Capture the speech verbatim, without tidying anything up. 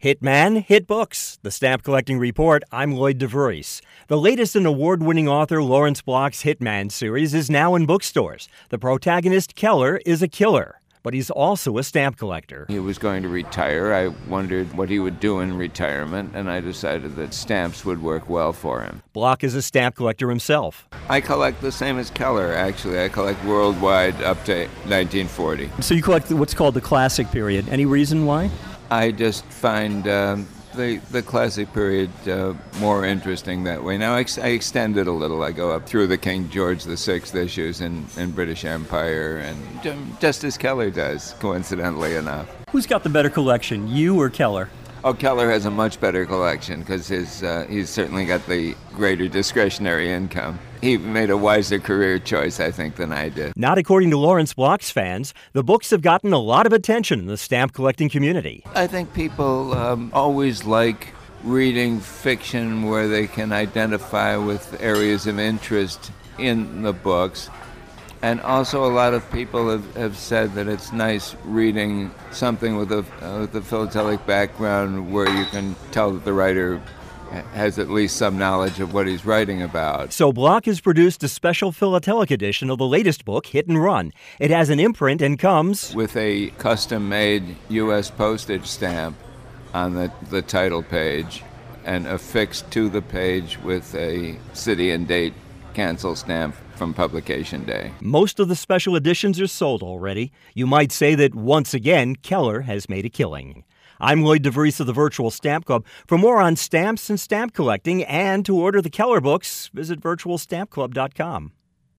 Hitman, Hit Books, the Stamp Collecting Report. I'm Lloyd DeVries. The latest in award-winning author Lawrence Block's Hitman series is now in bookstores. The protagonist, Keller, is a killer, but he's also a stamp collector. He was going to retire. I wondered what he would do in retirement, and I decided that stamps would work well for him. Block is a stamp collector himself. I collect the same as Keller, actually. I collect worldwide up to nineteen forty. So you collect what's called the classic period. Any reason why? I just find um, the the classic period uh, more interesting that way. Now I, ex- I extend it a little. I go up through the King George the Sixth issues in, in British Empire, and um, just as Keller does, coincidentally enough. Who's got the better collection, you or Keller? Oh, Keller has a much better collection because his uh, he's certainly got the greater discretionary income. He made a wiser career choice, I think, than I did. Not according to Lawrence Block's fans. The books have gotten a lot of attention in the stamp collecting community. I think people um, always like reading fiction where they can identify with areas of interest in the books. And also a lot of people have, have said that it's nice reading something with a, uh, with a philatelic background where you can tell that the writer has at least some knowledge of what he's writing about. So Block has produced a special philatelic edition of the latest book, Hit and Run. It has an imprint and comes with a custom-made U S postage stamp on the, the title page and affixed to the page with a city and date cancel stamp from publication day. Most of the special editions are sold already. You might say that once again, Keller has made a killing. I'm Lloyd DeVries of the Virtual Stamp Club. For more on stamps and stamp collecting and to order the Keller books, visit virtual stamp club dot com.